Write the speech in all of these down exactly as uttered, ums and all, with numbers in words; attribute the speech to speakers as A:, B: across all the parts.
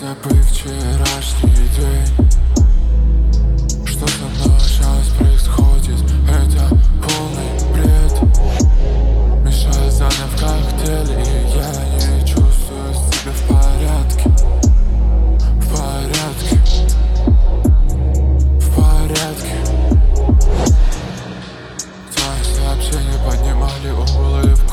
A: забыть вчерашний день. Что со мной сейчас происходит? Это полный бред. Мешает заново в коктейле, и я не чувствую себя в порядке. В порядке. В порядке. Твои сообщения поднимали улыбку.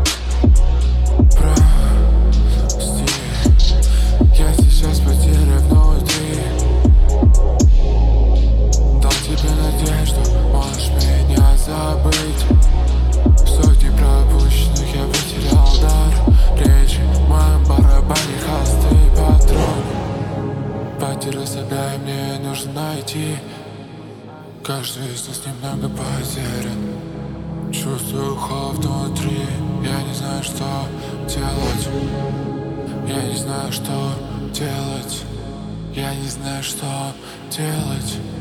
A: Прости, я сейчас потерян внутри. Дал тебе надежду, можешь меня забыть. Сотни пропущенных, я потерял дар речи. В моем барабане холсты и патроны. Потерял себя, и мне нужно найти. Каждый из нас немного потерян. Чувствую холод внутри. Я не знаю, что делать. Я не знаю, что делать. Я не знаю, что делать.